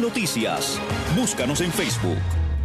noticias. Búscanos en Facebook.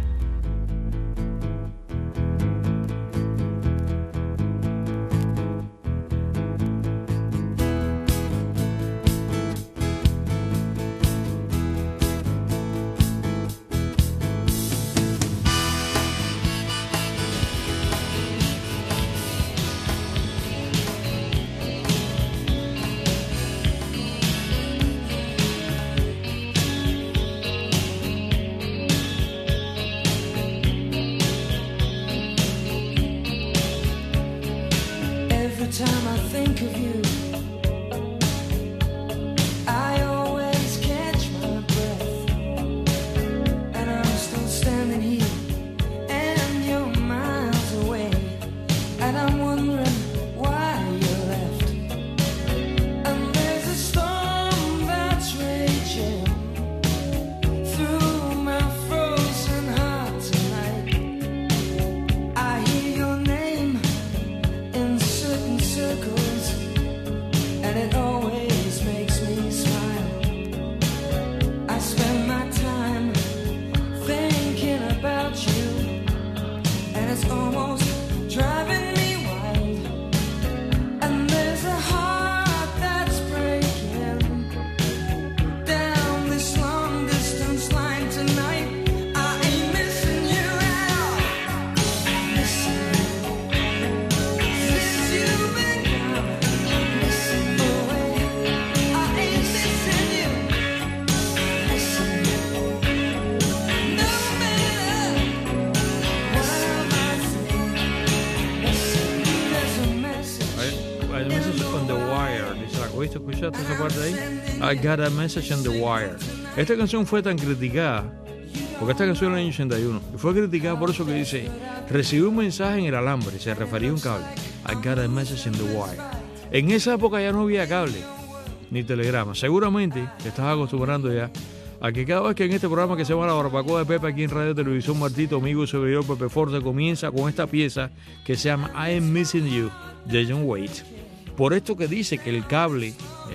¿Escuchaste esa parte ahí? I got a message on the wire. Esta canción fue tan criticada, porque esta canción en el año 81, y fue criticada por eso que dice, recibí un mensaje en el alambre, se refería a un cable. I got a message on the wire. En esa época ya no había cable, ni telegrama. Seguramente te estás acostumbrando ya a que cada vez que en este programa que se llama La Barbacoa de Pepe, aquí en Radio Televisión Martito, amigo y servidor Pepe Forte, comienza con esta pieza que se llama I Am Missing You, de John Waite. Por esto que dice que el cable,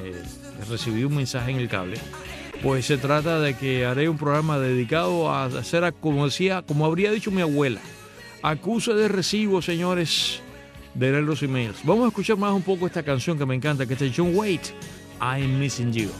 recibí un mensaje en el cable, pues se trata de que haré un programa dedicado a hacer, como decía, como habría dicho mi abuela, acuse de recibo, señores, de leer los emails. Vamos a escuchar más un poco esta canción que me encanta, que es de John Waite, I Am Missing You.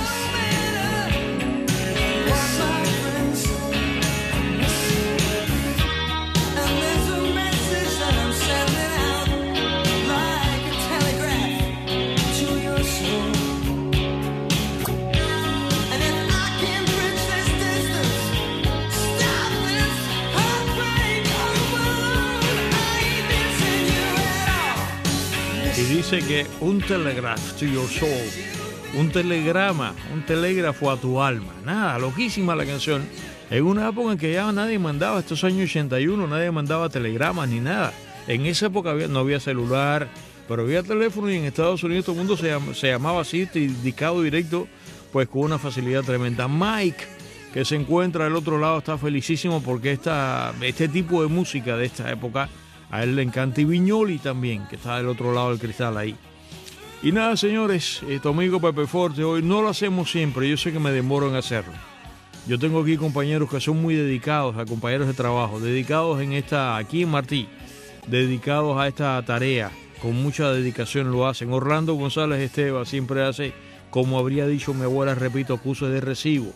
Dice que un telegraph to your soul, un telegrama, un telégrafo a tu alma. Nada, loquísima la canción. En una época en que ya nadie mandaba, estos años 81, nadie mandaba telegramas ni nada. En esa época no había celular, pero había teléfono y en Estados Unidos todo el mundo se llamaba así, indicado directo, pues con una facilidad tremenda. Mike, que se encuentra al otro lado, está felicísimo porque este tipo de música de esta época a él le encanta, y Viñoli también, que está del otro lado del cristal ahí. Y nada, señores, tu amigo Pepe Forte, hoy no lo hacemos siempre, yo sé que me demoro en hacerlo. Yo tengo aquí compañeros que son muy dedicados, a compañeros de trabajo, dedicados aquí en Martí, dedicados a esta tarea, con mucha dedicación lo hacen. Orlando González Esteva siempre hace, como habría dicho mi abuela, repito, acuse de recibo.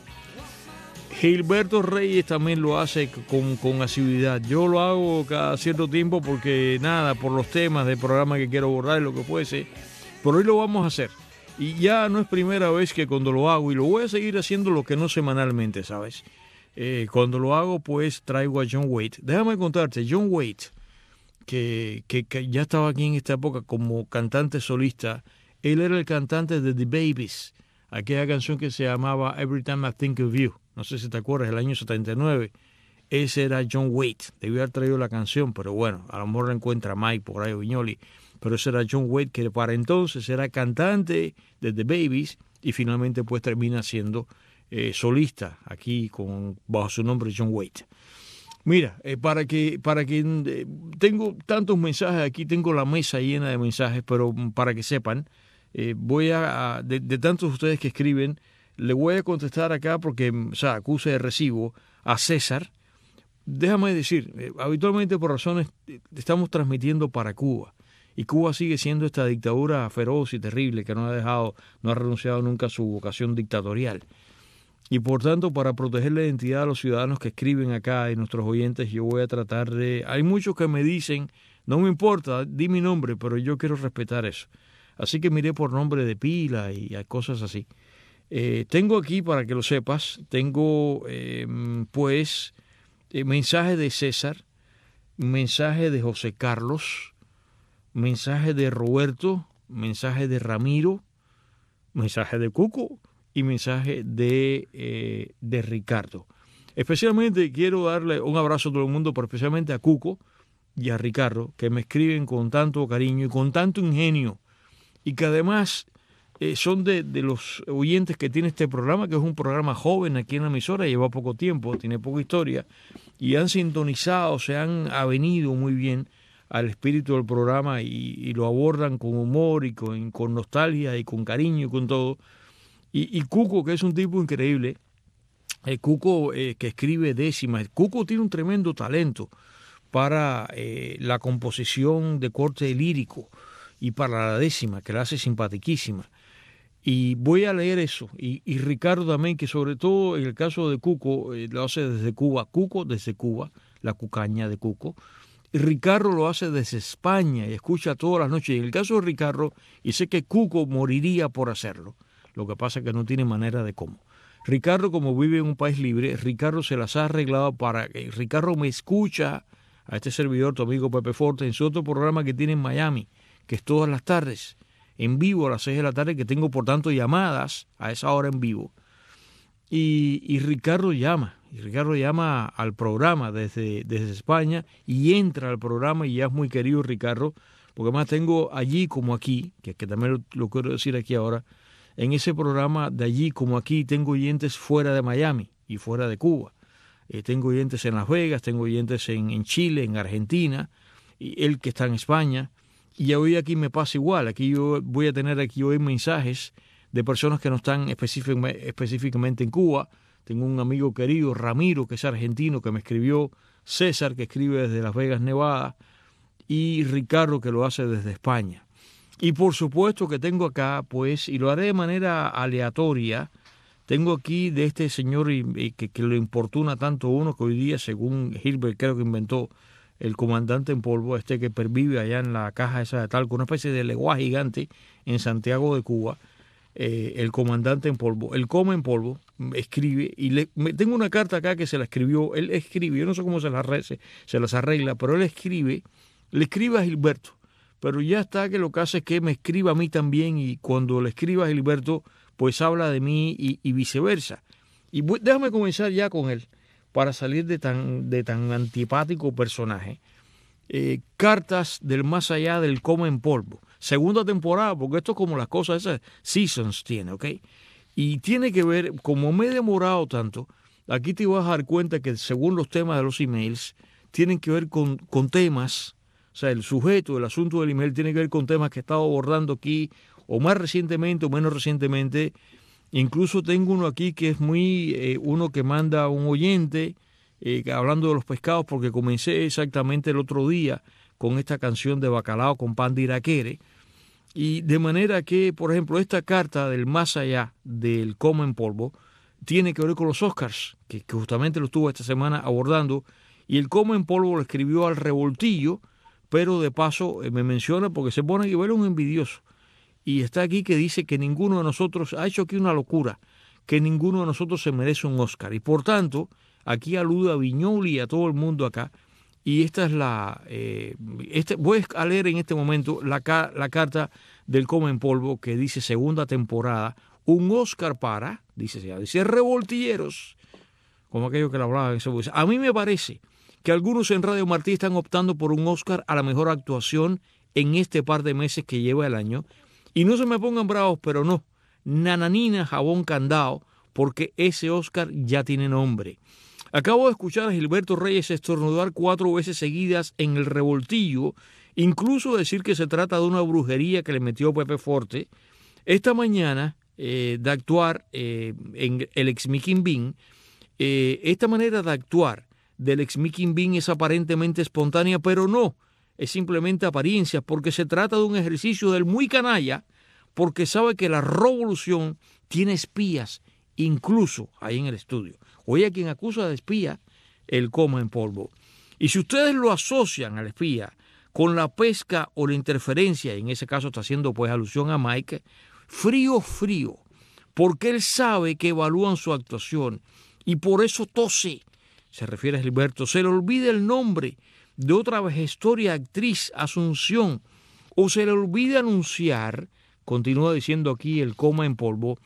Gilberto Reyes también lo hace con asiduidad. Yo lo hago cada cierto tiempo porque nada, por los temas del programa que quiero abordar, lo que fuese. Pero hoy lo vamos a hacer. Y ya no es primera vez que cuando lo hago, y lo voy a seguir haciendo lo que no semanalmente, ¿sabes? Cuando lo hago, pues traigo a John Waite. Déjame contarte, John Waite, que ya estaba aquí en esta época como cantante solista. Él era el cantante de The Babies, aquella canción que se llamaba Every Time I Think of You. No sé si te acuerdas, el año 79. Ese era John Waite. Debía haber traído la canción, pero bueno, a lo mejor la encuentra Mike por ahí, Viñoli. Pero ese era John Waite, que para entonces era cantante de The Babies y finalmente pues termina siendo solista aquí bajo su nombre John Waite. Mira, para que tengo tantos mensajes aquí, tengo la mesa llena de mensajes, pero para que sepan, voy de tantos de ustedes que escriben, le voy a contestar acá porque, acuse de recibo a César. Déjame decir, habitualmente por razones, estamos transmitiendo para Cuba. Y Cuba sigue siendo esta dictadura feroz y terrible que no ha renunciado nunca a su vocación dictatorial. Y por tanto, para proteger la identidad de los ciudadanos que escriben acá y nuestros oyentes, yo voy a tratar de... Hay muchos que me dicen, no me importa, di mi nombre, pero yo quiero respetar eso. Así que miré por nombre de pila y hay cosas así. Tengo aquí, para que lo sepas, tengo mensaje de César, mensaje de José Carlos, mensaje de Roberto, mensaje de Ramiro, mensaje de Cuco y mensaje de Ricardo. Especialmente quiero darle un abrazo a todo el mundo, pero especialmente a Cuco y a Ricardo, que me escriben con tanto cariño y con tanto ingenio, y que además son de los oyentes que tiene este programa, que es un programa joven aquí en la emisora, lleva poco tiempo, tiene poca historia, y han sintonizado, se han avenido muy bien al espíritu del programa y lo abordan con humor y con nostalgia y con cariño y con todo. Y Cuco, que es un tipo increíble, Cuco que escribe décimas, Cuco tiene un tremendo talento para la composición de corte lírico y para la décima, que la hace simpatiquísima. Y voy a leer eso. Y Ricardo también, que sobre todo en el caso de Cuco, lo hace desde Cuba. Cuco desde Cuba, la cucaña de Cuco. Y Ricardo lo hace desde España y escucha todas las noches. Y en el caso de Ricardo, y sé que Cuco moriría por hacerlo. Lo que pasa es que no tiene manera de cómo. Ricardo, como vive en un país libre, Ricardo se las ha arreglado para que Ricardo me escucha a este servidor, tu amigo Pepe Forte, en su otro programa que tiene en Miami, que es todas las tardes, en vivo a las 6 de la tarde, que tengo por tanto llamadas a esa hora en vivo. Y Ricardo llama al programa desde España y entra al programa y ya es muy querido Ricardo, porque además tengo allí como aquí, que también lo quiero decir aquí ahora, en ese programa de allí como aquí tengo oyentes fuera de Miami y fuera de Cuba. Tengo oyentes en Las Vegas, tengo oyentes en Chile, en Argentina, y él que está en España. Y hoy aquí me pasa igual, aquí yo voy a tener aquí hoy mensajes de personas que no están específicamente en Cuba. Tengo un amigo querido, Ramiro, que es argentino, que me escribió, César, que escribe desde Las Vegas, Nevada, y Ricardo, que lo hace desde España. Y por supuesto que tengo acá, pues, y lo haré de manera aleatoria, tengo aquí de este señor que lo importuna tanto uno, que hoy día, según Hilbert, creo que inventó el comandante en polvo, que pervive allá en la caja esa de talco, una especie de legua gigante en Santiago de Cuba, el comandante en polvo, el come en polvo, escribe, y tengo una carta acá que se la escribió, él escribe, yo no sé cómo se las arregla, pero él le escribe a Gilberto, pero ya está que lo que hace es que me escriba a mí también, y cuando le escriba a Gilberto, pues habla de mí y viceversa. Y déjame comenzar ya con él, para salir de tan antipático personaje. Cartas del más allá del come en polvo. Segunda temporada, porque esto es como las cosas esas, seasons tiene, ¿ok? Y tiene que ver, como me he demorado tanto, aquí te vas a dar cuenta que según los temas de los emails, tienen que ver con temas, o sea, el sujeto, el asunto del email tiene que ver con temas que he estado abordando aquí, o más recientemente o menos recientemente. Incluso tengo uno aquí que es uno que manda un oyente hablando de los pescados, porque comencé exactamente el otro día con esta canción de Bacalao con pan de Iraquere. Y de manera que, por ejemplo, esta carta del más allá del come en polvo tiene que ver con los Oscars, que justamente lo estuvo esta semana abordando. Y el come en polvo lo escribió al revoltillo, pero de paso me menciona porque se pone que ver un envidioso. Y está aquí que dice que ninguno de nosotros, ha hecho aquí una locura, que ninguno de nosotros se merece un Oscar. Y por tanto, aquí alude a Viñoly y a todo el mundo acá. Y esta es voy a leer en este momento la carta del come en polvo que dice segunda temporada, un Oscar para, dice revoltilleros, como aquello que le hablaba en ese voz. A mí me parece que algunos en Radio Martí están optando por un Oscar a la mejor actuación en este par de meses que lleva el año. Y no se me pongan bravos, pero no, nananina, jabón candado, porque ese Oscar ya tiene nombre. Acabo de escuchar a Gilberto Reyes estornudar 4 veces seguidas en el revoltillo, incluso decir que se trata de una brujería que le metió Pepe Forte. Esta mañana de actuar en el ex Mickey Bean, esta manera de actuar del ex Mickey Bean es aparentemente espontánea, pero no, es simplemente apariencia, porque se trata de un ejercicio del muy canalla, porque sabe que la revolución tiene espías, incluso ahí en el estudio. Oye, a quien acusa de espía, el coma en polvo. Y si ustedes lo asocian al espía con la pesca o la interferencia, en ese caso está haciendo pues alusión a Mike, frío, porque él sabe que evalúan su actuación y por eso tose, se refiere a Gilberto, se le olvida el nombre de otra vejestoria actriz, Asunción, o se le olvida anunciar, continúa diciendo aquí el coma en polvo,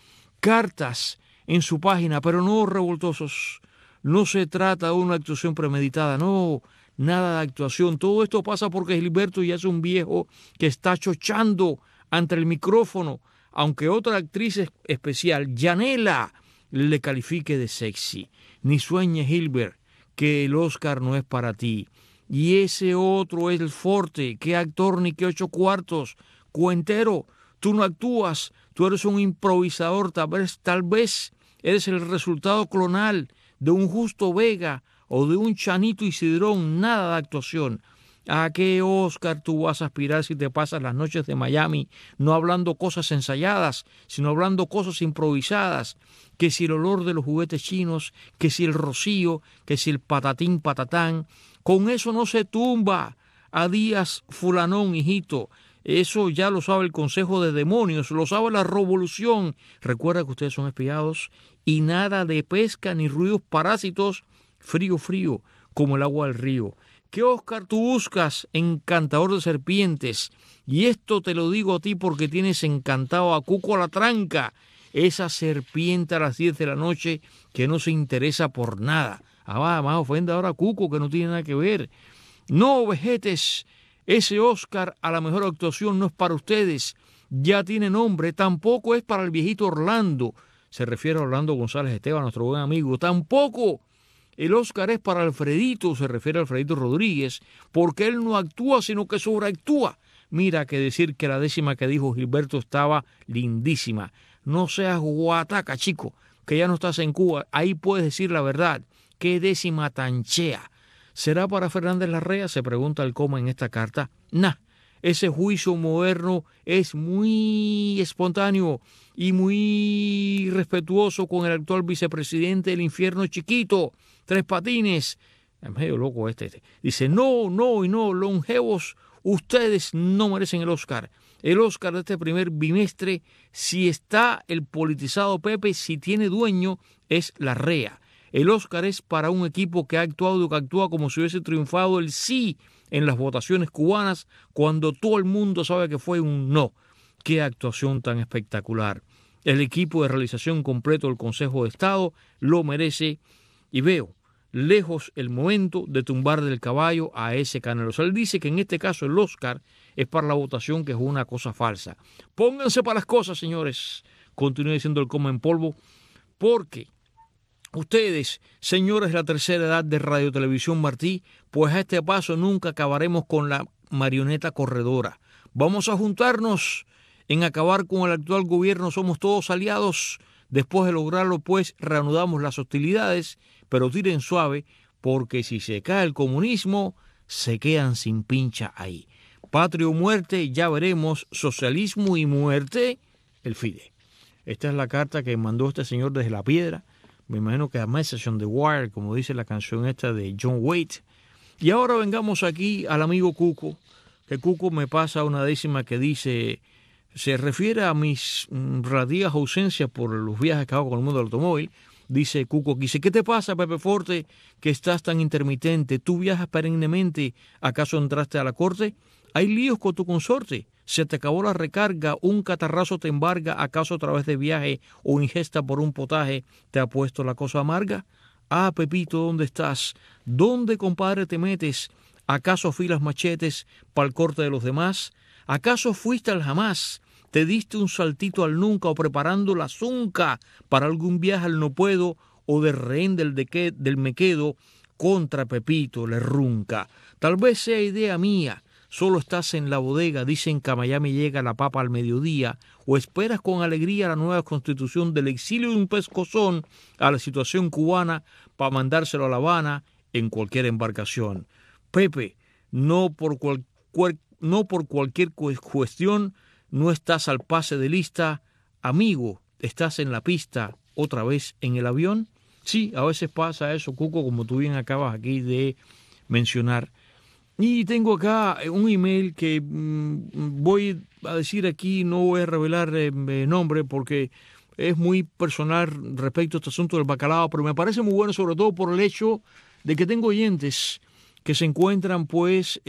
cartas en su página, pero no revoltosos. No se trata de una actuación premeditada, no, nada de actuación. Todo esto pasa porque Gilberto ya es un viejo que está chochando ante el micrófono, aunque otra actriz especial, Yanela, le califique de sexy. Ni sueñe, Gilbert, que el Oscar no es para ti. Y ese otro es el Forte, qué actor ni qué 8 cuartos, cuentero, tú no actúas, tú eres un improvisador, tal vez eres el resultado clonal de un Justo Vega o de un Chanito Isidrón, nada de actuación. ¿A qué Oscar tú vas a aspirar si te pasas las noches de Miami no hablando cosas ensayadas, sino hablando cosas improvisadas? Que si el olor de los juguetes chinos, que si el rocío, que si el patatín patatán. Con eso no se tumba a Díaz Fulanón, hijito. Eso ya lo sabe el Consejo de Demonios, lo sabe la Revolución. Recuerda que ustedes son espiados y nada de pesca ni ruidos parásitos. Frío, como el agua del río. ¿Qué Oscar tú buscas? Encantador de serpientes. Y esto te lo digo a ti porque tienes encantado a Cuco a la tranca, esa serpiente a las 10 de la noche que no se interesa por nada. Más ofende ahora a Cuco, que no tiene nada que ver. No, vejetes, ese Oscar a la mejor actuación no es para ustedes. Ya tiene nombre, tampoco es para el viejito Orlando. Se refiere a Orlando González Esteban, nuestro buen amigo. Tampoco el Oscar es para Alfredito, se refiere a Alfredito Rodríguez, porque él no actúa, sino que sobreactúa. Mira que decir que la décima que dijo Gilberto estaba lindísima. No seas guataca, chico, que ya no estás en Cuba. Ahí puedes decir la verdad. ¿Qué décima tan chea? ¿Será para Fernández Larrea? Se pregunta el coma en esta carta. Ese juicio moderno es muy espontáneo y muy respetuoso con el actual vicepresidente del infierno chiquito, Tres Patines. Es medio loco este. Dice, no, longevos, ustedes no merecen el Oscar. El Oscar de este primer bimestre, si está el politizado Pepe, si tiene dueño, es Larrea. El Oscar es para un equipo que ha actuado y que actúa como si hubiese triunfado el sí en las votaciones cubanas cuando todo el mundo sabe que fue un no. ¡Qué actuación tan espectacular! El equipo de realización completo del Consejo de Estado lo merece y veo lejos el momento de tumbar del caballo a ese Canelo. O sea, él dice que en este caso el Oscar es para la votación, que es una cosa falsa. Pónganse para las cosas, señores. Continúe diciendo el coma en polvo, porque ustedes, señores de la tercera edad de Radio Televisión Martí, pues a este paso nunca acabaremos con la marioneta corredora. Vamos a juntarnos en acabar con el actual gobierno, somos todos aliados. Después de lograrlo, pues, reanudamos las hostilidades, pero tiren suave, porque si se cae el comunismo, se quedan sin pincha ahí. Patria o muerte, ya veremos. Socialismo y muerte, el FIDE. Esta es la carta que mandó este señor desde La Piedra. Me imagino que a Message on the Wire, como dice la canción esta de John Waite. Y ahora vengamos aquí al amigo Cuco, que Cuco me pasa una décima que dice, se refiere a mis radias ausencias por los viajes que hago con el mundo del automóvil. Dice Cuco, dice, ¿qué te pasa, Pepe Forte, que estás tan intermitente? ¿Tú viajas perennemente? ¿Acaso entraste a la corte? ¿Hay líos con tu consorte? ¿Se te acabó la recarga? ¿Un catarrazo te embarga? ¿Acaso a través de viaje o ingesta por un potaje te ha puesto la cosa amarga? Ah, Pepito, ¿dónde estás? ¿Dónde, compadre, te metes? ¿Acaso afilas machetes para el corte de los demás? ¿Acaso fuiste al jamás? ¿Te diste un saltito al nunca o preparando la zunca para algún viaje al no puedo o de rehén del me quedo? Contra Pepito le runca. Tal vez sea idea mía, solo estás en la bodega, dicen que a Miami llega la papa al mediodía, o esperas con alegría la nueva constitución del exilio de un pescozón a la situación cubana para mandárselo a La Habana en cualquier embarcación. Pepe, no por cualquier cuestión no estás al pase de lista. Amigo, ¿estás en la pista otra vez en el avión? Sí, a veces pasa eso, Cuco, como tú bien acabas aquí de mencionar. Y tengo acá un email que voy a decir aquí, no voy a revelar nombre porque es muy personal respecto a este asunto del bacalao, pero me parece muy bueno sobre todo por el hecho de que tengo oyentes que se encuentran pues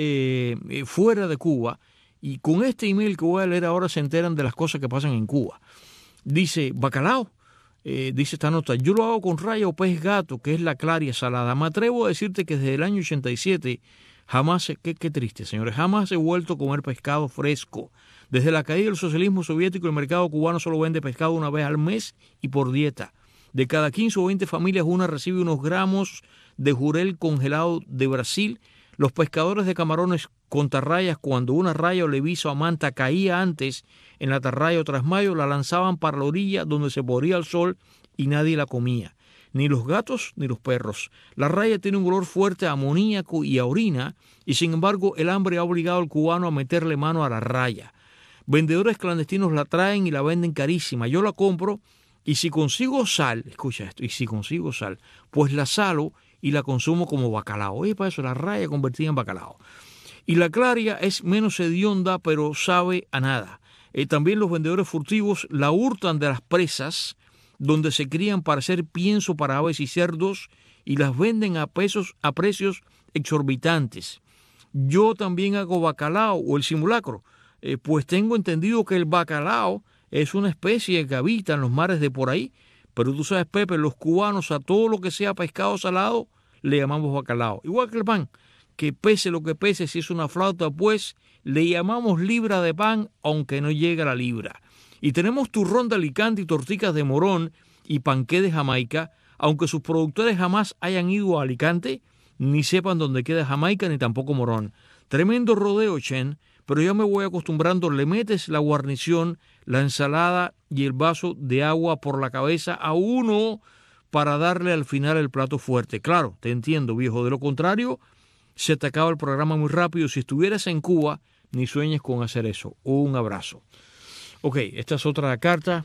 fuera de Cuba, y con este email que voy a leer ahora se enteran de las cosas que pasan en Cuba. Dice, bacalao, dice esta nota, yo lo hago con raya o pez gato, que es la claria salada. Me atrevo a decirte que desde el año 87 jamás, qué triste, señores, jamás he vuelto a comer pescado fresco. Desde la caída del socialismo soviético, el mercado cubano solo vende pescado una vez al mes y por dieta. De cada 15 o 20 familias, una recibe unos gramos de jurel congelado de Brasil. Los pescadores de camarones con tarrayas, cuando una raya o levisa o manta caía antes en la tarraya o trasmayo, la lanzaban para la orilla donde se moría el sol y nadie la comía. Ni los gatos ni los perros. La raya tiene un olor fuerte a amoníaco y a orina, y sin embargo el hambre ha obligado al cubano a meterle mano a la raya. Vendedores clandestinos la traen y la venden carísima. Yo la compro y si consigo sal, escucha esto, y si consigo sal, pues la salo y la consumo como bacalao. Oye, para eso, la raya convertida en bacalao. Y la claria es menos hedionda, pero sabe a nada. También los vendedores furtivos la hurtan de las presas, donde se crían para hacer pienso para aves y cerdos, y las venden a precios exorbitantes. Yo también hago bacalao o el simulacro, pues tengo entendido que el bacalao es una especie que habita en los mares de por ahí, pero tú sabes, Pepe, los cubanos a todo lo que sea pescado salado le llamamos bacalao. Igual que el pan, que pese lo que pese, si es una flauta, pues le llamamos libra de pan, aunque no llega a la libra. Y tenemos turrón de Alicante y torticas de Morón y panqué de Jamaica, aunque sus productores jamás hayan ido a Alicante, ni sepan dónde queda Jamaica, ni tampoco Morón. Tremendo rodeo, Chen, pero ya me voy acostumbrando. Le metes la guarnición, la ensalada y el vaso de agua por la cabeza a uno para darle al final el plato fuerte. Claro, te entiendo, viejo. De lo contrario, se te acaba el programa muy rápido. Si estuvieras en Cuba, ni sueñes con hacer eso. Un abrazo. Ok, esta es otra carta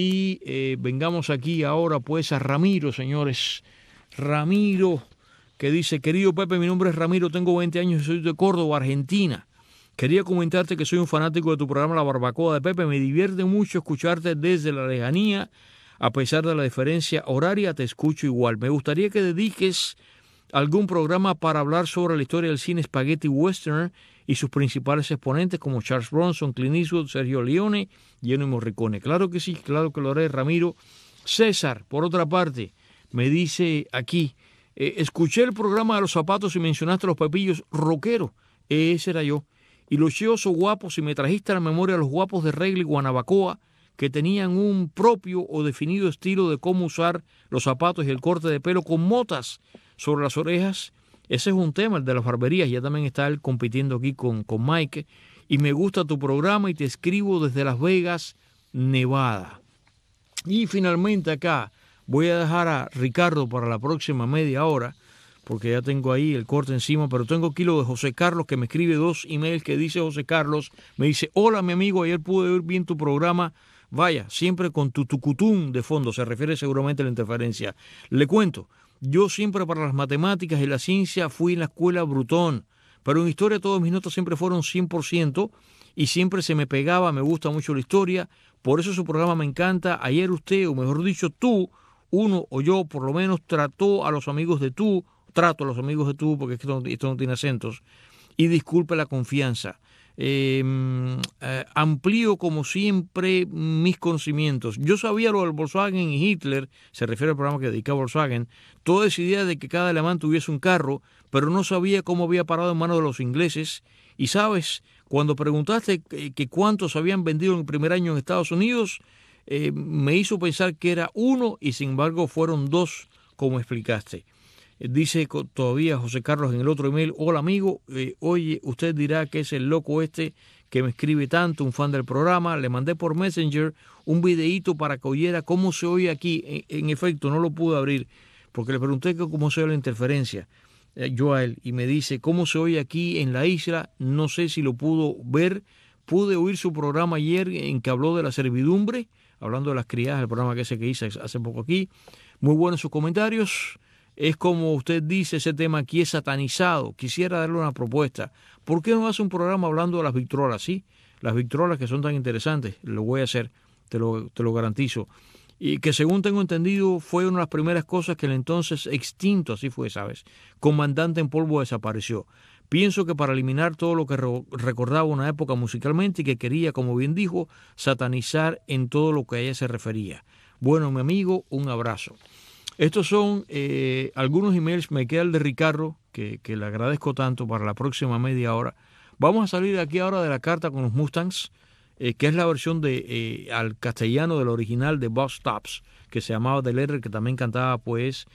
y vengamos aquí ahora pues a Ramiro, señores. Ramiro, que dice, querido Pepe, mi nombre es Ramiro, tengo 20 años y soy de Córdoba, Argentina. Quería comentarte que soy un fanático de tu programa La Barbacoa de Pepe. Me divierte mucho escucharte desde la lejanía. A pesar de la diferencia horaria, te escucho igual. Me gustaría que dediques algún programa para hablar sobre la historia del cine spaghetti western y sus principales exponentes como Charles Bronson, Clint Eastwood, Sergio Leone y Ennio Morricone. Claro que sí, claro que lo haré, Ramiro. César, por otra parte, me dice aquí, escuché el programa de los zapatos y mencionaste a los pepillos rockeros. Ese era yo. Y los chiosos guapos, y me trajiste a la memoria a los guapos de Regla y Guanabacoa, que tenían un propio o definido estilo de cómo usar los zapatos y el corte de pelo con motas sobre las orejas. Ese es un tema, el de las barberías. Ya también está él compitiendo aquí con Mike. Y me gusta tu programa y te escribo desde Las Vegas, Nevada. Y finalmente acá voy a dejar a Ricardo para la próxima media hora, porque ya tengo ahí el corte encima, pero tengo aquí lo de José Carlos, que me escribe 2 emails que dice José Carlos, me dice, hola mi amigo, ayer pude oír bien tu programa, vaya, siempre con tu tucutún de fondo, se refiere seguramente a la interferencia. Le cuento, yo siempre para las matemáticas y la ciencia fui en la escuela brutón, pero en historia todas mis notas siempre fueron 100% y siempre se me pegaba, me gusta mucho la historia, por eso su programa me encanta. Ayer usted, o mejor dicho tú, uno o yo por lo menos, trato a los amigos de tú, porque esto no tiene acentos, y disculpe la confianza. Amplío como siempre mis conocimientos. Yo sabía lo del Volkswagen y Hitler, se refiere al programa que dedicaba a Volkswagen, toda esa idea de que cada alemán tuviese un carro, pero no sabía cómo había parado en manos de los ingleses. Y sabes, cuando preguntaste que cuántos habían vendido en el primer año en Estados Unidos, me hizo pensar que era 1 y sin embargo fueron 2, como explicaste. Dice todavía José Carlos en el otro email: hola amigo, oye, usted dirá que es el loco este que me escribe tanto, un fan del programa. Le mandé por Messenger un videíto para que oyera cómo se oye aquí. En efecto, no lo pude abrir porque le pregunté que cómo se oye la interferencia yo a él, y me dice cómo se oye aquí en la isla. No sé si lo pudo ver. Pude oír su programa ayer en que habló de la servidumbre, hablando de las criadas, el programa que hice hace poco aquí. Muy buenos sus comentarios. Es como usted dice, ese tema aquí es satanizado. Quisiera darle una propuesta. ¿Por qué no hace un programa hablando de las victrolas? Sí, las victrolas que son tan interesantes. Lo voy a hacer, te lo garantizo. Y que según tengo entendido fue una de las primeras cosas que el entonces extinto, así fue, ¿sabes?, Comandante en Polvo desapareció. Pienso que para eliminar todo lo que recordaba una época musicalmente y que quería, como bien dijo, satanizar en todo lo que a ella se refería. Bueno, mi amigo, un abrazo. Estos son algunos emails. Me queda el de Ricardo, que le agradezco tanto, para la próxima media hora. Vamos a salir de aquí ahora de la carta con los Mustangs, que es la versión al castellano del original de Bus Stops, que se llamaba The Letter, que también cantaba pues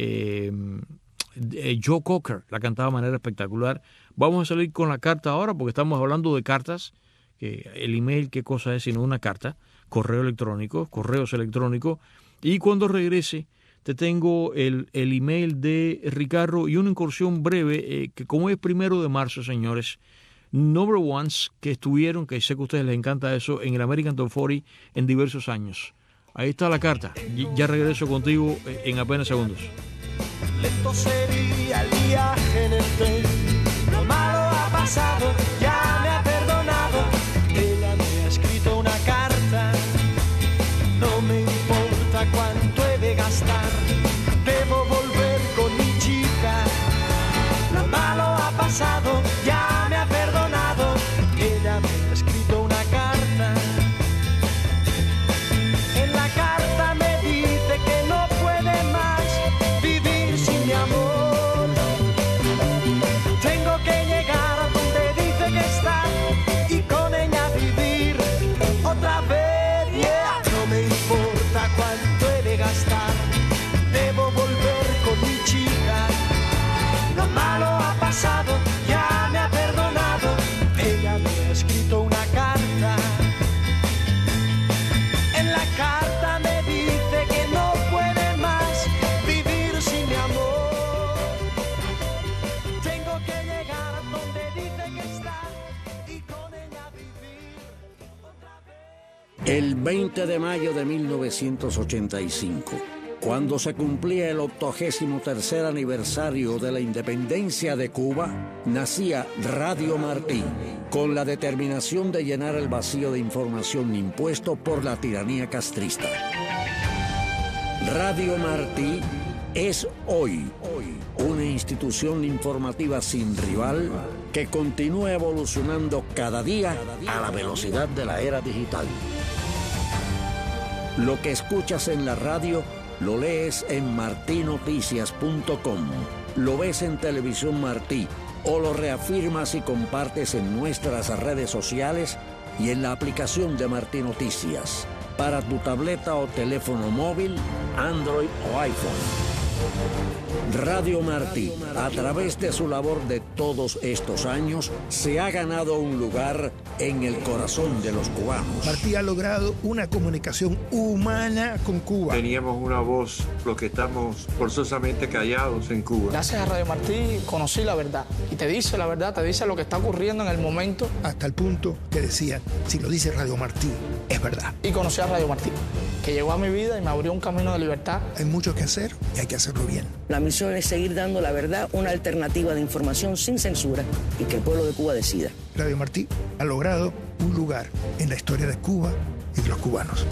Joe Cocker, la cantaba de manera espectacular. Vamos a salir con la carta ahora porque estamos hablando de cartas. El email, ¿qué cosa es sino una carta? Correos electrónicos. Y cuando regrese te tengo el email de Ricardo y una incursión breve, que como es 1 de marzo, señores, Number Ones que estuvieron, que sé que a ustedes les encanta eso, en el American Top 40 en diversos años. Ahí está la carta. Ya regreso contigo en apenas segundos. Lento sería el viaje en el tren. Lo malo ha pasado, ya me ha perdonado. Ella me ha escrito una carta. No me importa cuánto he de gastar. Debo volver con mi chica. Lo malo ha pasado, ya me ha perdonado. Ella me ha escrito una carta. En la carta me dice que no puede más vivir sin mi amor. Tengo que llegar a donde dice que está y con ella vivir otra vez. Yeah. No me importa cuánto he de gastar. Debo volver con mi chica. Lo malo ha pasado, ya me ha perdonado. Ella me ha escrito una carta. En la carta me dice que no puede más vivir sin mi amor. Tengo que llegar a donde dice que está y con ella vivir otra vez. El 20 de mayo de 1985, cuando se cumplía el 83º aniversario de la independencia de Cuba, nacía Radio Martí, con la determinación de llenar el vacío de información impuesto por la tiranía castrista. Radio Martí es hoy una institución informativa sin rival que continúa evolucionando cada día a la velocidad de la era digital. Lo que escuchas en la radio lo lees en martinoticias.com, lo ves en Televisión Martí o lo reafirmas y compartes en nuestras redes sociales y en la aplicación de Martí Noticias para tu tableta o teléfono móvil, Android o iPhone. Radio Martí, a través de su labor de todos estos años, se ha ganado un lugar en el corazón de los cubanos. Martí ha logrado una comunicación humana con Cuba. Teníamos una voz, los que estamos forzosamente callados en Cuba. Gracias a Radio Martí conocí la verdad. Y te dice la verdad, te dice lo que está ocurriendo en el momento. Hasta el punto que decían, si lo dice Radio Martí, es verdad. Y conocí a Radio Martí, que llegó a mi vida y me abrió un camino de libertad. Hay mucho que hacer y hay que hacerlo bien. La misión es seguir dando la verdad, una alternativa de información sin censura y que el pueblo de Cuba decida. Radio Martí ha logrado un lugar en la historia de Cuba y de los cubanos.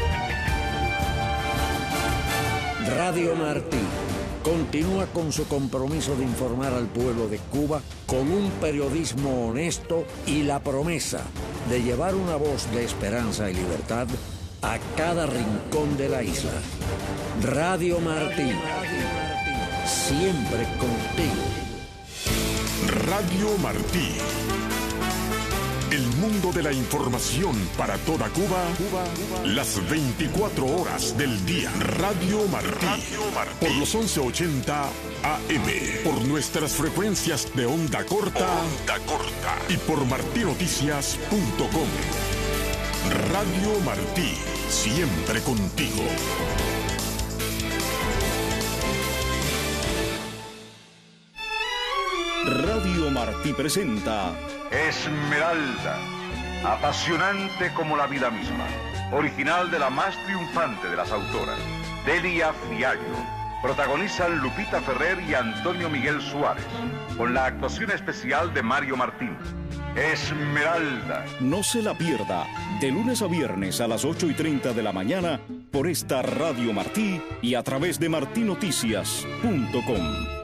Radio Martí continúa con su compromiso de informar al pueblo de Cuba con un periodismo honesto y la promesa de llevar una voz de esperanza y libertad a cada rincón de la isla. Radio Martí, siempre contigo. Radio Martí, El mundo de la información para toda Cuba, las 24 horas del día. Radio Martí, por los 1180 AM, por nuestras frecuencias de onda corta, y por martinoticias.com. Radio Martí, siempre contigo. Radio Martí presenta Esmeralda, apasionante como la vida misma, original de la más triunfante de las autoras, Delia Fiallo. Protagonizan Lupita Ferrer y Antonio Miguel Suárez, con la actuación especial de Mario Martín. Esmeralda. No se la pierda, de lunes a viernes a las 8:30 de la mañana por esta Radio Martí y a través de martinoticias.com.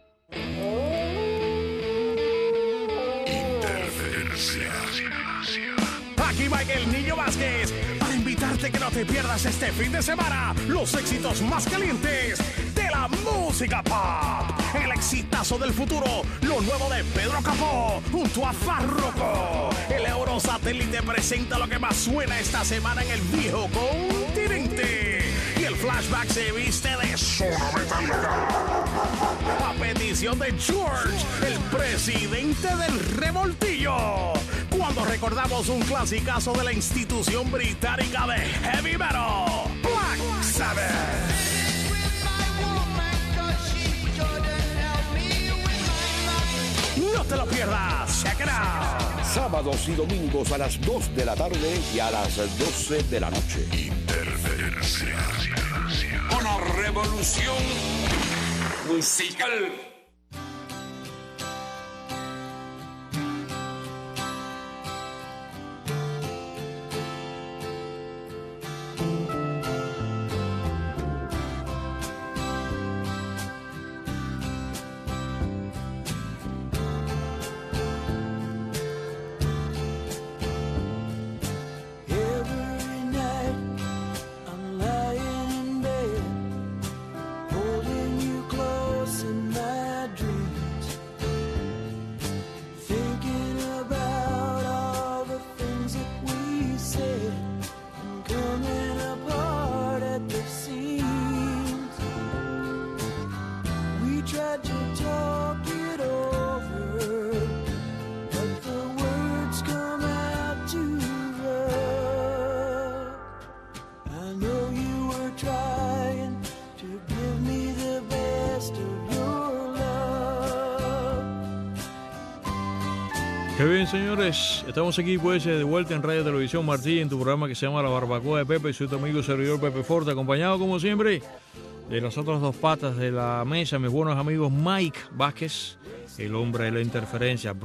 Aquí va el Niño Vázquez para invitarte que no te pierdas este fin de semana los éxitos más calientes de la música pop. El exitazo del futuro, lo nuevo de Pedro Capó junto a Farruko. El Eurosatélite presenta lo que más suena esta semana en el viejo continente. Y el flashback se viste de zona metálica. A petición de George, el presidente del revoltillo. Cuando recordamos un clasicazo de la institución británica de heavy metal, Black Sabbath. No te lo pierdas, check it out. Sábados y domingos a las 2 de la tarde y a las 12 de la noche. Interferencia. Una revolución musical. Qué bien, señores, estamos aquí pues de vuelta en Radio Televisión Martí en tu programa que se llama La Barbacoa de Pepe. Soy tu amigo y servidor Pepe Forte, acompañado como siempre de las otras dos patas de la mesa, mis buenos amigos Mike Vázquez, el hombre de la interferencia,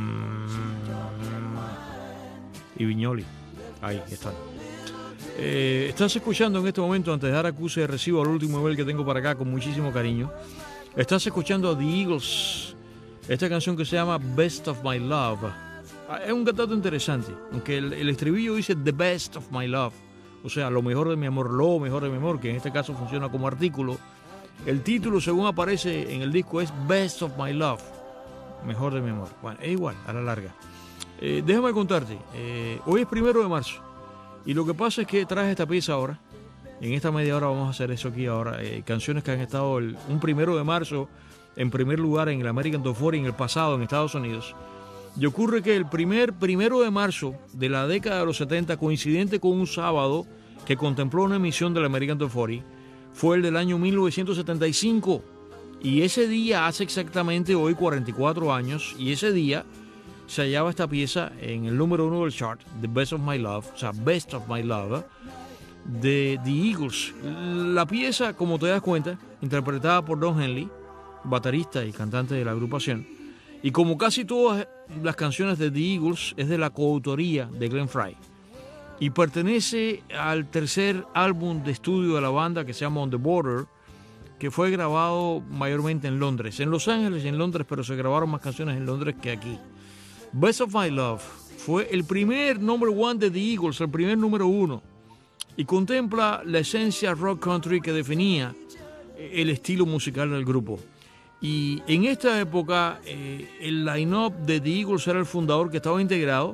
y Viñoli. Ahí están. Estás escuchando en este momento, antes de dar acuse de recibo al último nivel que tengo para acá con muchísimo cariño, estás escuchando a The Eagles. Esta canción que se llama Best of My Love. Es un dato interesante, aunque el estribillo dice The Best of My Love, o sea, lo mejor de mi amor, lo mejor de mi amor, que en este caso funciona como artículo. El título, según aparece en el disco, es Best of My Love, mejor de mi amor. Bueno, es igual, a la larga. Déjame contarte, hoy es 1 de marzo, y lo que pasa es que traje esta pieza ahora. En esta media hora vamos a hacer eso aquí ahora. Canciones que han estado un 1 de marzo en primer lugar en el American Top 40 en el pasado en Estados Unidos. Y ocurre que el 1 de marzo de la década de los 70, coincidente con un sábado que contempló una emisión del American Top 40, fue el del año 1975. Y ese día, hace exactamente hoy 44 años, y ese día se hallaba esta pieza en el número 1 del chart, The Best of My Love, o sea, Best of My Love, de The Eagles. La pieza, como te das cuenta, interpretada por Don Henley, baterista y cantante de la agrupación, y como casi todas las canciones de The Eagles, es de la coautoría de Glenn Frey y pertenece al tercer álbum de estudio de la banda que se llama On the Border, que fue grabado mayormente en Londres, en Los Ángeles y en Londres, pero se grabaron más canciones en Londres que aquí. Best of My Love fue el primer number one de The Eagles, el primer número 1, y contempla la esencia rock country que definía el estilo musical del grupo. Y en esta época el line-up de The Eagles era el fundador, que estaba integrado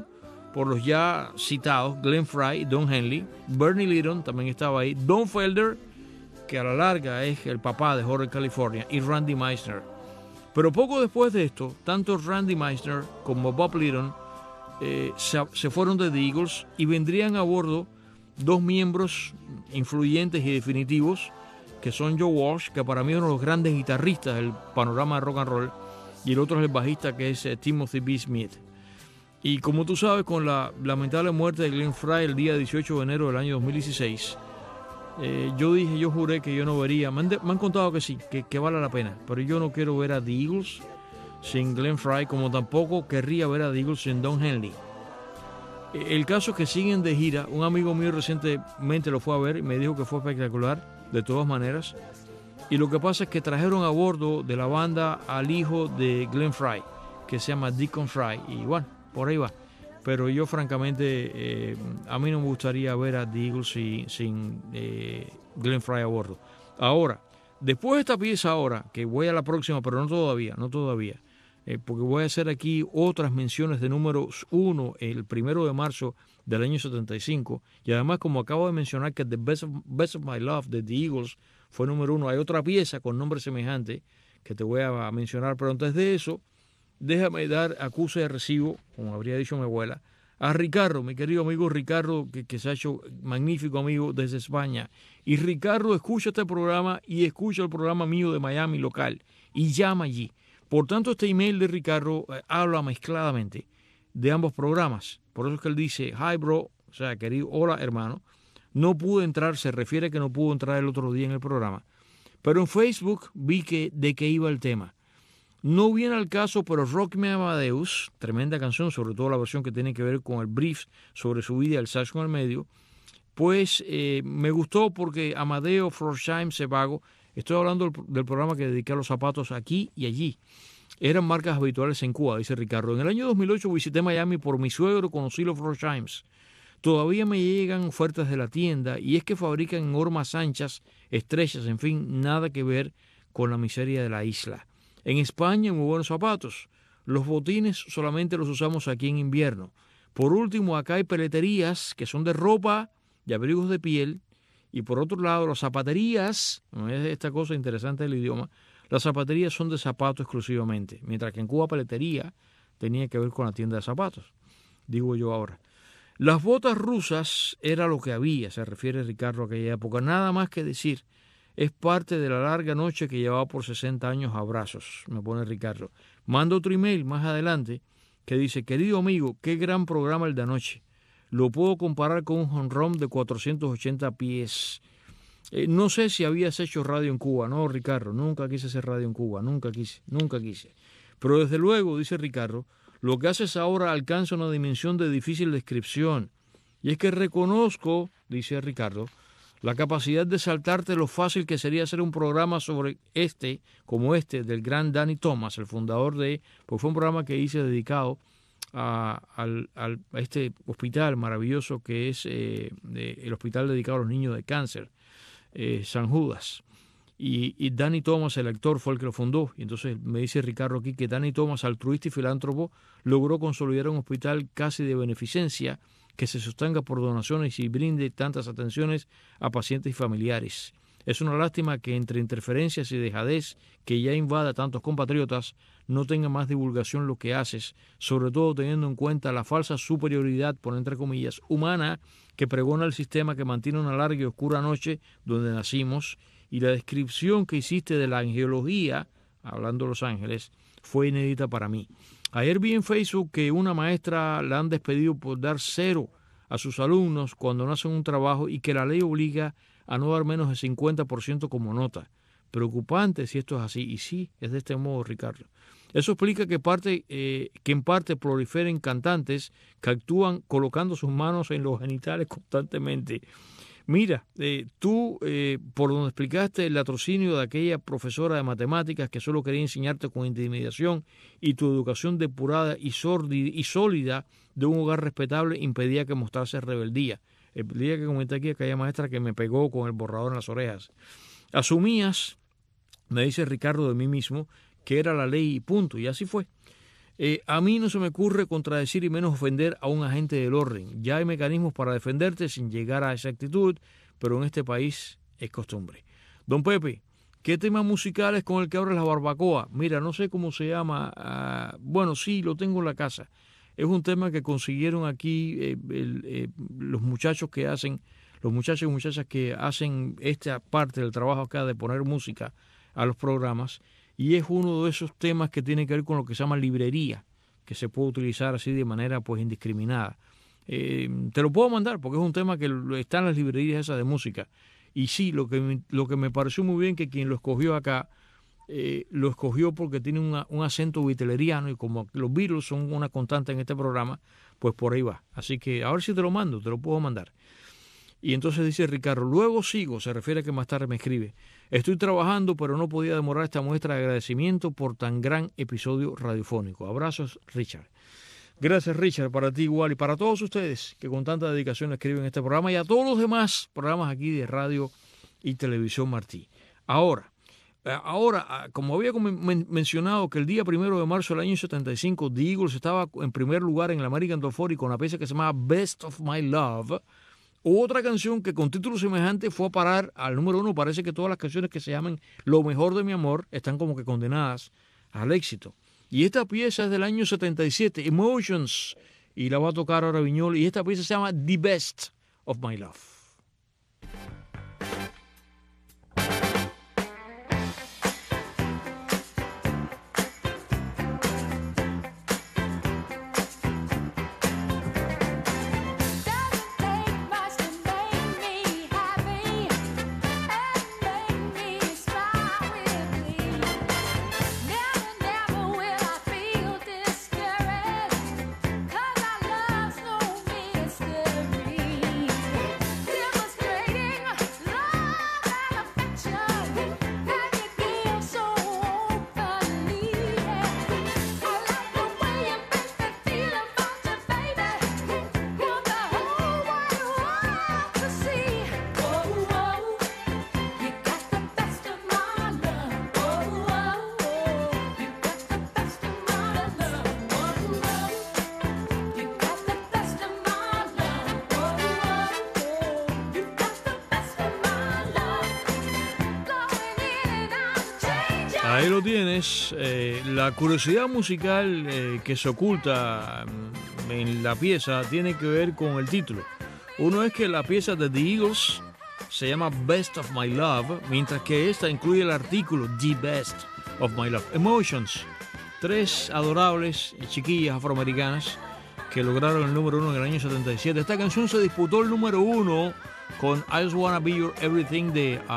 por los ya citados Glenn Frey, Don Henley, Bernie Lidon también estaba ahí, Don Felder, que a la larga es el papá de Hotel California, y Randy Meisner. Pero poco después de esto, tanto Randy Meisner como Bob Lidon se fueron de The Eagles y vendrían a bordo dos miembros influyentes y definitivos, que son Joe Walsh, que para mí es uno de los grandes guitarristas del panorama de rock and roll, y el otro es el bajista, que es Timothy B. Smith. Y como tú sabes, con la lamentable muerte de Glenn Frey el día 18 de enero del año 2016, yo juré que yo no vería, me han contado que sí, que vale la pena, pero yo no quiero ver a The Eagles sin Glenn Frey, como tampoco querría ver a The Eagles sin Don Henley. El caso es que siguen de gira. Un amigo mío recientemente lo fue a ver y me dijo que fue espectacular, de todas maneras. Y lo que pasa es que trajeron a bordo de la banda al hijo de Glenn Frey, que se llama Deacon Frey, y bueno, por ahí va. Pero yo francamente, a mí no me gustaría ver a The Eagles sin Glenn Frey a bordo. Ahora, después de esta pieza ahora, que voy a la próxima, pero no todavía, porque voy a hacer aquí otras menciones de números 1 el 1 de marzo del año 75, y además, como acabo de mencionar que The Best of My Love de The Eagles fue número 1, hay otra pieza con nombre semejante que te voy a mencionar, pero antes de eso, déjame dar acuse de recibo, como habría dicho mi abuela, a Ricardo, mi querido amigo Ricardo, que se ha hecho magnífico amigo desde España. Y Ricardo escucha este programa y escucha el programa mío de Miami local y llama allí. Por tanto, este email de Ricardo habla mezcladamente de ambos programas. Por eso es que él dice, hi bro, o sea, querido, hola hermano, no pude entrar, se refiere a que no pudo entrar el otro día en el programa. Pero en Facebook vi de qué iba el tema. No viene al caso, pero Rock Me Amadeus, tremenda canción, sobre todo la versión que tiene que ver con el brief sobre su vida, el saxo en el medio, pues me gustó porque Amadeo Florsheim Sebago, estoy hablando del programa que dediqué a los zapatos aquí y allí, eran marcas habituales en Cuba, dice Ricardo. En el año 2008 visité Miami por mi suegro, conocí los Florsheims. Todavía me llegan ofertas de la tienda y es que fabrican hormas anchas, estrechas, en fin, nada que ver con la miseria de la isla. En España, muy buenos zapatos. Los botines solamente los usamos aquí en invierno. Por último, acá hay peleterías que son de ropa y abrigos de piel. Y por otro lado, las zapaterías, no es esta cosa interesante del idioma, las zapaterías son de zapatos exclusivamente. Mientras que en Cuba, peletería tenía que ver con la tienda de zapatos. Digo yo ahora. Las botas rusas era lo que había, se refiere Ricardo a aquella época. Nada más que decir. Es parte de la larga noche que llevaba por 60 años a brazos, me pone Ricardo. Manda otro email más adelante que dice, querido amigo, qué gran programa el de anoche. Lo puedo comparar con un home run de 480 pies. No sé si habías hecho radio en Cuba. No, Ricardo, nunca quise hacer radio en Cuba, nunca quise. Pero desde luego, dice Ricardo, lo que haces ahora alcanza una dimensión de difícil descripción. Y es que reconozco, dice Ricardo, la capacidad de saltarte lo fácil que sería hacer un programa sobre como este, del gran Danny Thomas, el fundador pues fue un programa que hice dedicado a este hospital maravilloso que es el hospital dedicado a los niños de cáncer, San Judas. Y Danny Thomas, el actor, fue el que lo fundó. Y entonces me dice Ricardo aquí que Danny Thomas, altruista y filántropo, logró consolidar un hospital casi de beneficencia que se sostenga por donaciones y brinde tantas atenciones a pacientes y familiares. Es una lástima que entre interferencias y dejadez que ya invada a tantos compatriotas no tenga más divulgación lo que haces, sobre todo teniendo en cuenta la falsa superioridad, por entre comillas, humana que pregona el sistema que mantiene una larga y oscura noche donde nacimos, y la descripción que hiciste de la angelología, hablando de Los Ángeles, fue inédita para mí. Ayer vi en Facebook que una maestra la han despedido por dar 0 a sus alumnos cuando no hacen un trabajo y que la ley obliga a no dar menos del 50% como nota. Preocupante si esto es así. Y sí, es de este modo, Ricardo. Eso explica que en parte proliferen cantantes que actúan colocando sus manos en los genitales constantemente. Mira, tú, por donde explicaste el latrocinio de aquella profesora de matemáticas que solo quería enseñarte con intimidación y tu educación depurada y sólida de un hogar respetable impedía que mostrase rebeldía. El día que comenté aquí aquella maestra que me pegó con el borrador en las orejas. Asumías, me dice Ricardo de mí mismo, que era la ley y punto, y así fue. A mí no se me ocurre contradecir y menos ofender a un agente del orden. Ya hay mecanismos para defenderte sin llegar a esa actitud, pero en este país es costumbre. Don Pepe, ¿qué tema musical es con el que abres la barbacoa? Mira, no sé cómo se llama. Bueno, sí, lo tengo en la casa. Es un tema que consiguieron aquí los muchachos y muchachas que hacen esta parte del trabajo acá de poner música a los programas, y es uno de esos temas que tiene que ver con lo que se llama librería, que se puede utilizar así de manera pues indiscriminada. Te lo puedo mandar porque es un tema que está en las librerías esas de música. Y sí, lo que me pareció muy bien que quien lo escogió acá, lo escogió porque tiene un acento beatleriano, y como los Beatles son una constante en este programa, pues por ahí va. Así que a ver si te lo mando, te lo puedo mandar. Y entonces dice Ricardo, luego sigo, se refiere a que más tarde me escribe. Estoy trabajando, pero no podía demorar esta muestra de agradecimiento por tan gran episodio radiofónico. Abrazos, Richard. Gracias, Richard, para ti igual y para todos ustedes que con tanta dedicación escriben este programa y a todos los demás programas aquí de Radio y Televisión Martí. Ahora, como había mencionado que el día 1 de marzo del año 75 The Eagles estaba en primer lugar en el American Top 40 con la pieza que se llama Best of My Love, otra canción que con título semejante fue a parar al número 1. Parece que todas las canciones que se llaman Lo Mejor de Mi Amor están como que condenadas al éxito. Y esta pieza es del año 77, Emotions, y la va a tocar ahora Viñola, y esta pieza se llama The Best of My Love. Ahí lo tienes, la curiosidad musical que se oculta en la pieza tiene que ver con el título. Uno es que la pieza de The Eagles se llama Best of My Love, mientras que esta incluye el artículo The Best of My Love. Emotions, 3 adorables chiquillas afroamericanas que lograron el número 1 en el año 77. Esta canción se disputó el número 1 con I Just Wanna Be Your Everything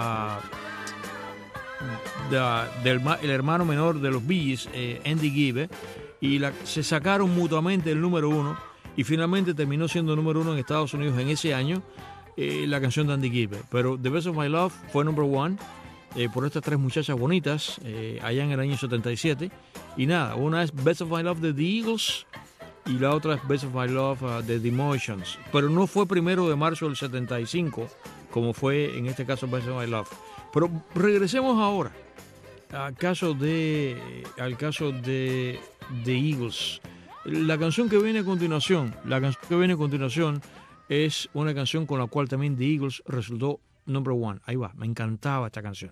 del hermano menor de los Bee Gees, Andy Gibb, y se sacaron mutuamente el número 1, y finalmente terminó siendo número 1 en Estados Unidos en ese año la canción de Andy Gibb. Pero The Best of My Love fue number 1 por estas 3 muchachas bonitas allá en el año 77. Y nada, una es Best of My Love de The Eagles y la otra es Best of My Love de The Emotions. Pero no fue 1 de marzo del 75 como fue en este caso Best of My Love. Pero regresemos ahora al caso de The Eagles. La canción que viene a continuación es una canción con la cual también The Eagles resultó number 1. Ahí va, me encantaba esta canción.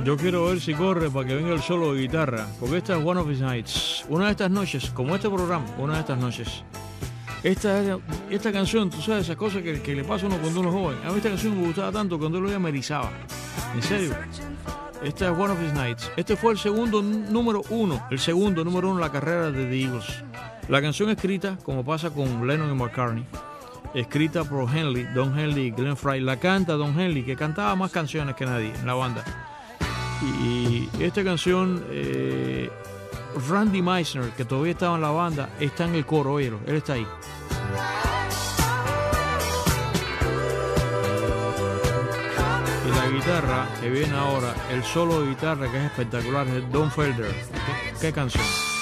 Yo quiero ver si corre para que venga el solo de guitarra, porque esta es One of His Nights. Una de estas noches, como este programa, una de estas noches. Esta canción, tú sabes, esas cosas que le pasa a uno cuando uno es joven. A mí esta canción me gustaba tanto cuando lo veía me erizaba. En serio. Esta es One of His Nights. Este fue el segundo número uno en la carrera de The Eagles. La canción escrita, como pasa con Lennon y McCartney, escrita por Don Henley y Glenn Frey. La canta Don Henley, que cantaba más canciones que nadie en la banda. Y esta canción, Randy Meisner, que todavía estaba en la banda, está en el coro, óyelo, él está ahí. Y la guitarra que viene ahora, el solo de guitarra que es espectacular, es Don Felder. ¿Qué canción?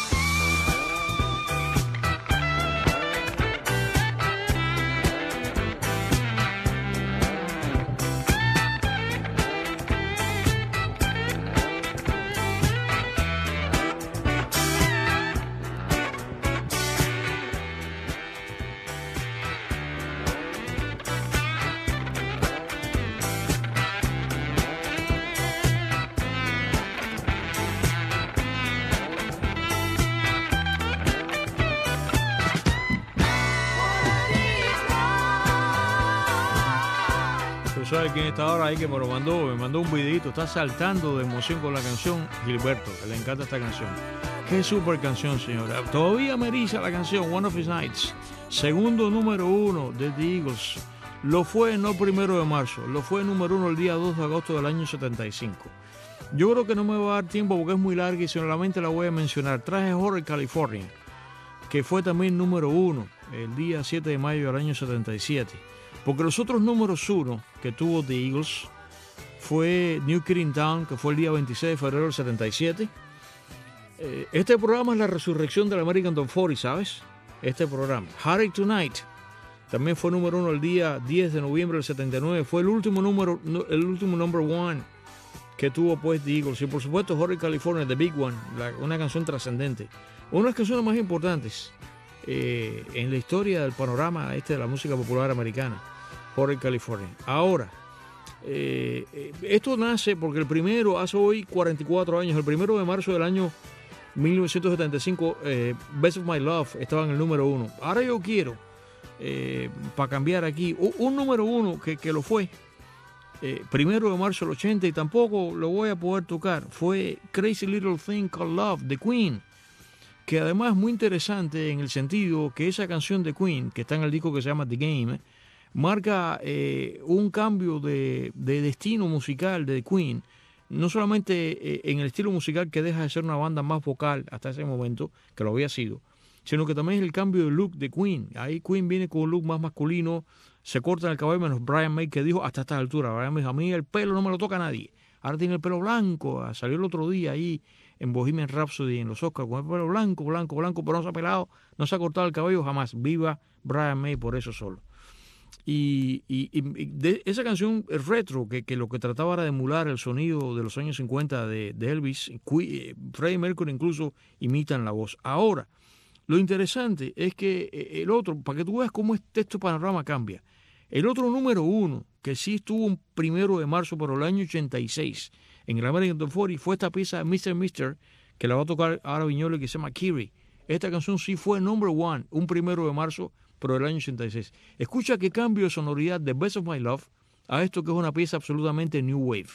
¿Sabes quién está ahora ahí que me mandó un videito? Está saltando de emoción con la canción. Gilberto, que le encanta esta canción. Qué super canción, señora. Todavía me eriza la canción One of His Nights. Segundo número uno de The Eagles. Lo fue no 1 de marzo, lo fue número uno el día 2 de agosto del año 75. Yo creo que no me va a dar tiempo porque es muy larga y solamente la voy a mencionar. Traje Hotel California, que fue también número uno el día 7 de mayo del año 77. Porque los otros números uno que tuvo The Eagles fue New Kid in Town, que fue el día 26 de febrero del 77. Este programa es la resurrección del American Top 40, ¿sabes? Este programa. Heartache Tonight también fue número uno el día 10 de noviembre del 79. Fue el último number one que tuvo pues The Eagles. Y por supuesto Hotel California, The Big One, una canción trascendente. Una de las canciones más importantes en la historia del panorama de la música popular americana. Hotel California. Ahora, esto nace porque el primero, hace hoy 44 años, el 1 de marzo del año 1975, Best of My Love estaba en el número uno. Ahora yo quiero, para cambiar aquí, un número uno que lo fue, 1 de marzo del 80, y tampoco lo voy a poder tocar, fue Crazy Little Thing Called Love, de Queen, que además es muy interesante en el sentido que esa canción de Queen, que está en el disco que se llama The Game, marca un cambio de destino musical de Queen, no solamente en el estilo musical que deja de ser una banda más vocal hasta ese momento, que lo había sido, sino que también es el cambio de look de Queen. Ahí Queen viene con un look más masculino, se corta el cabello, menos Brian May, que dijo hasta esta altura, Brian May dijo, a mí el pelo no me lo toca nadie, ahora tiene el pelo blanco, salió el otro día ahí en Bohemian Rhapsody, en los Oscars, con el pelo blanco, pero no se ha pelado, no se ha cortado el cabello jamás. Viva Brian May por eso solo. Y de esa canción retro, que lo que trataba era de emular el sonido de los años 50 de Elvis, Freddie Mercury incluso imitan la voz. Ahora, lo interesante es que el otro, para que tú veas cómo este panorama cambia, el otro número uno, que sí estuvo un 1 de marzo por el año 86 en el American Top 40, fue esta pieza Mr. que la va a tocar ahora Viñola, que se llama Kiri. Esta canción sí fue number one un 1 de marzo pero del año 86. Escucha qué cambio de sonoridad de Best of My Love a esto que es una pieza absolutamente new wave.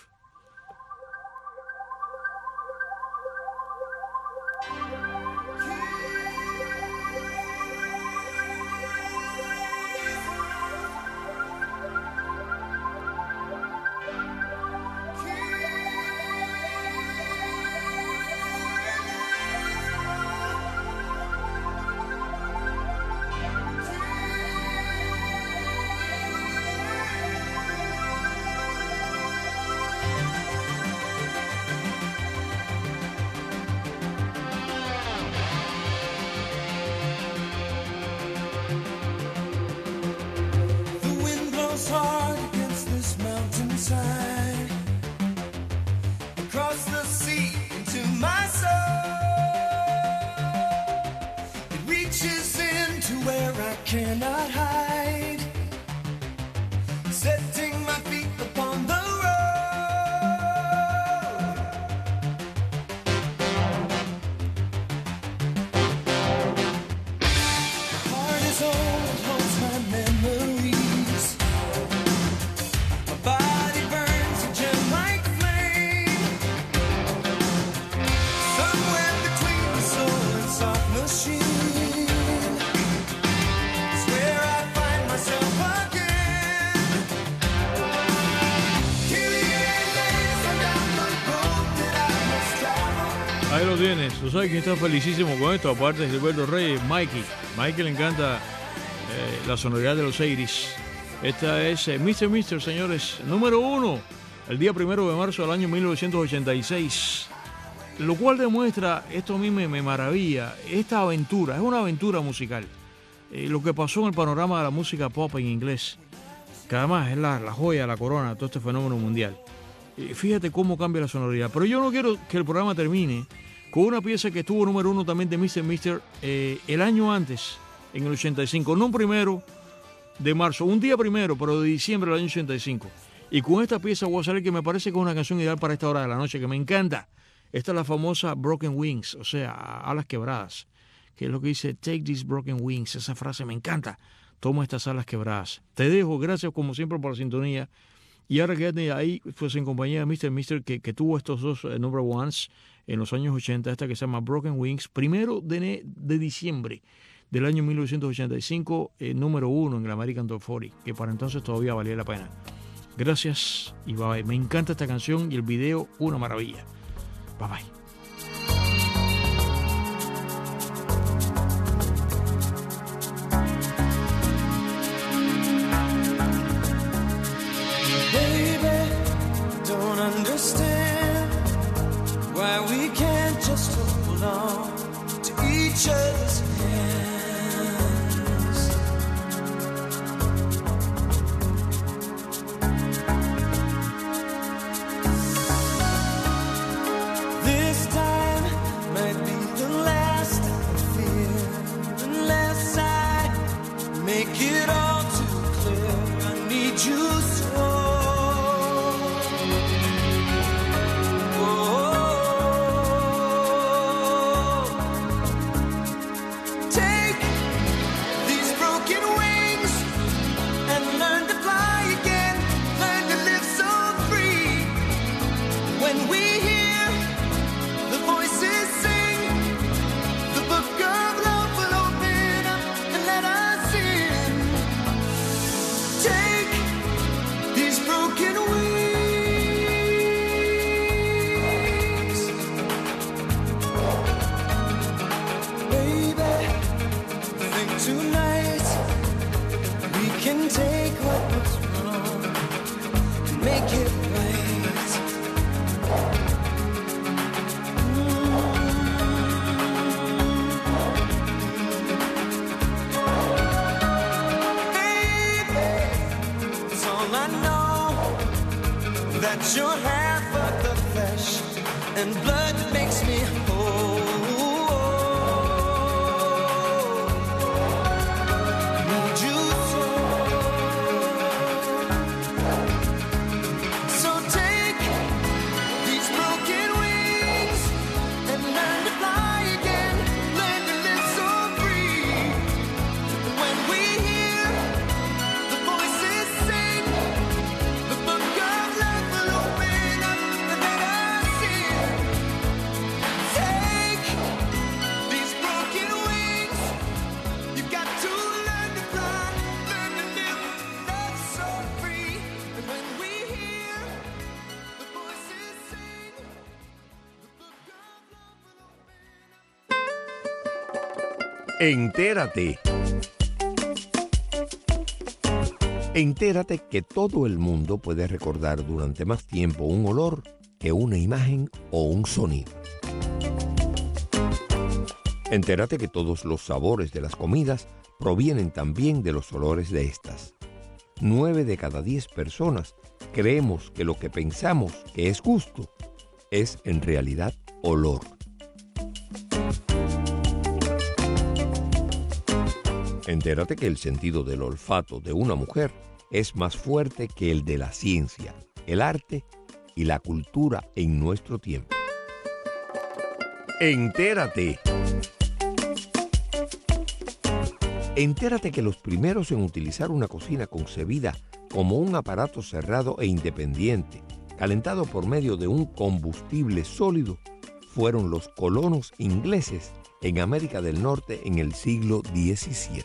Ahí lo tienes. Tú sabes quién está felicísimo con esto, aparte de Gilberto Reyes, Mikey. Mikey le encanta la sonoridad de los 80s. Esta es Mr. señores, número 1, el día 1 de marzo del año 1986. Lo cual demuestra, esto a mí me maravilla, esta aventura, es una aventura musical. Lo que pasó en el panorama de la música pop en inglés, que además es la joya, la corona de todo este fenómeno mundial. Fíjate cómo cambia la sonoridad. Pero yo no quiero que el programa termine con una pieza que estuvo número 1 también de Mr. el año antes, en el 85, no un 1 de marzo, un día 1, pero de diciembre del año 85. Y con esta pieza voy a salir que me parece que es una canción ideal para esta hora de la noche, que me encanta. Esta es la famosa Broken Wings, o sea, alas quebradas, que es lo que dice Take These Broken Wings. Esa frase me encanta. Toma estas alas quebradas. Te dejo, gracias como siempre por la sintonía. Y ahora quédate ahí, pues en compañía de Mr. que tuvo estos dos number ones en los años 80, esta que se llama Broken Wings, 1 de diciembre del año 1985, número 1 en el American Top 40, que para entonces todavía valía la pena. Gracias y bye bye. Me encanta esta canción y el video, una maravilla. Bye bye. Understand why we can't just hold on to each other's hands. This time might be the last I fear, unless I make it all too clear. I need you so. You're half of the flesh and blood that makes me whole. Need you so take these broken wings and learn to fly again. Learn to live so free. When we hear the voices sing, the book of love will open up and let us see. Take these broken wings. You've got to learn to fly, learn to live, love so free. And when we hear the voices sing, the book of love will open up. Entérate. Entérate que todo el mundo puede recordar durante más tiempo un olor que una imagen o un sonido. Entérate que todos los sabores de las comidas provienen también de los olores de estas. 9 de cada 10 personas creemos que lo que pensamos que es gusto es en realidad olor. Entérate que el sentido del olfato de una mujer es más fuerte que el de la ciencia, el arte y la cultura en nuestro tiempo. Entérate. Entérate que los primeros en utilizar una cocina concebida como un aparato cerrado e independiente, calentado por medio de un combustible sólido, fueron los colonos ingleses en América del Norte en el siglo XVII.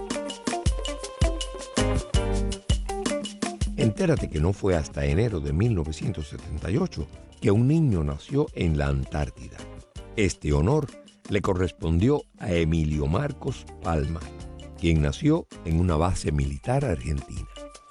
Entérate que no fue hasta enero de 1978 que un niño nació en la Antártida. Este honor le correspondió a Emilio Marcos Palma, quien nació en una base militar argentina.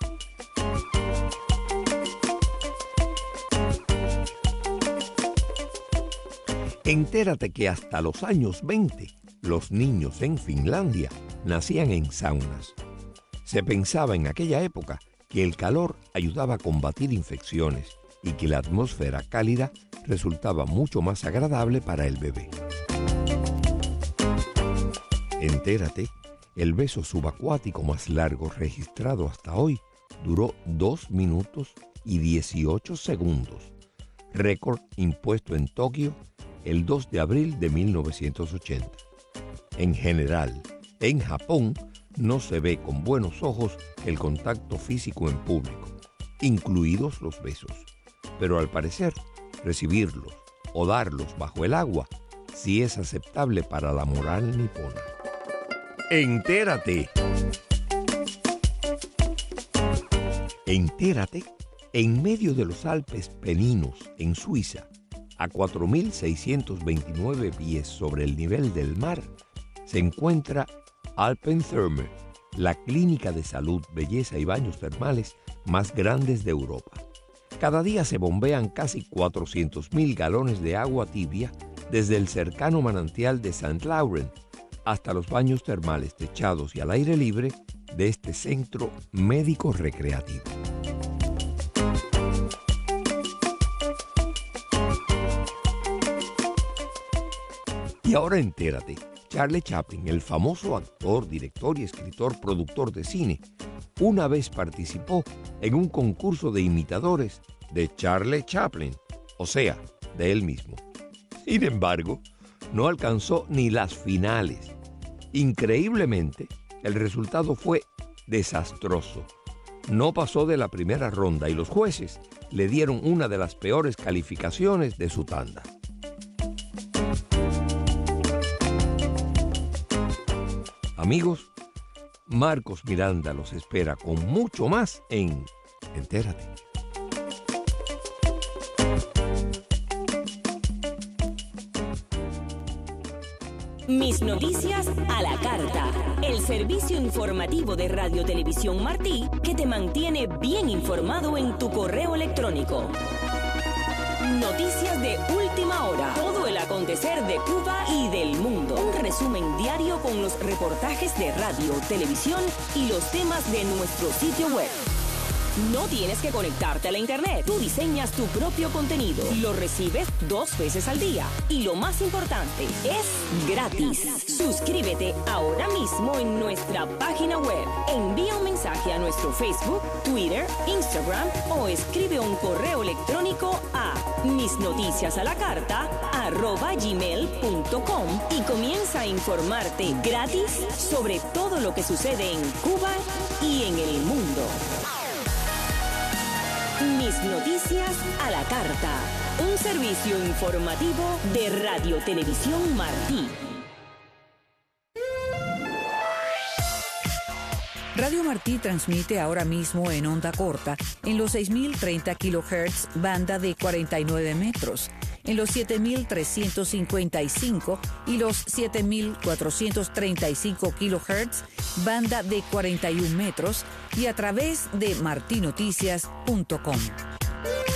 Entérate que hasta los años 20, los niños en Finlandia nacían en saunas. Se pensaba en aquella época que el calor ayudaba a combatir infecciones y que la atmósfera cálida resultaba mucho más agradable para el bebé. Entérate, el beso subacuático más largo registrado hasta hoy duró 2 minutos y 18 segundos, récord impuesto en Tokio el 2 de abril de 1980. En general, en Japón no se ve con buenos ojos el contacto físico en público, incluidos los besos, pero al parecer recibirlos o darlos bajo el agua sí es aceptable para la moral nipona. ¡Entérate! Entérate, en medio de los Alpes Peninos, en Suiza, a 4.629 pies sobre el nivel del mar, se encuentra Alpentherme, la clínica de salud, belleza y baños termales más grandes de Europa. Cada día se bombean casi 400.000 galones de agua tibia desde el cercano manantial de St. Laurent hasta los baños termales techados y al aire libre de este centro médico recreativo. Y ahora entérate, Charlie Chaplin, el famoso actor, director y escritor productor de cine, una vez participó en un concurso de imitadores de Charlie Chaplin, o sea, de él mismo. Sin embargo, no alcanzó ni las finales. Increíblemente, el resultado fue desastroso. No pasó de la primera ronda y los jueces le dieron una de las peores calificaciones de su tanda. Amigos, Marcos Miranda los espera con mucho más en Entérate. Mis noticias a la carta. El servicio informativo de Radio Televisión Martí que te mantiene bien informado en tu correo electrónico. Noticias de última hora. Todo el acontecer de Cuba y del mundo. Un resumen diario con los reportajes de radio, televisión y los temas de nuestro sitio web. No tienes que conectarte a la internet. Tú diseñas tu propio contenido. Lo recibes 2 veces al día. Y lo más importante, es gratis. Suscríbete ahora mismo en nuestra página web. Envía un mensaje a nuestro Facebook, Twitter, Instagram o escribe un correo electrónico a misnoticiasalacarta@gmail.com y comienza a informarte gratis sobre todo lo que sucede en Cuba y en el mundo. Mis noticias a la carta. Un servicio informativo de Radio Televisión Martí. Radio Martí transmite ahora mismo en onda corta en los 6.030 kHz, banda de 49 metros, en los 7.355 y los 7.435 kHz, banda de 41 metros y a través de martinoticias.com.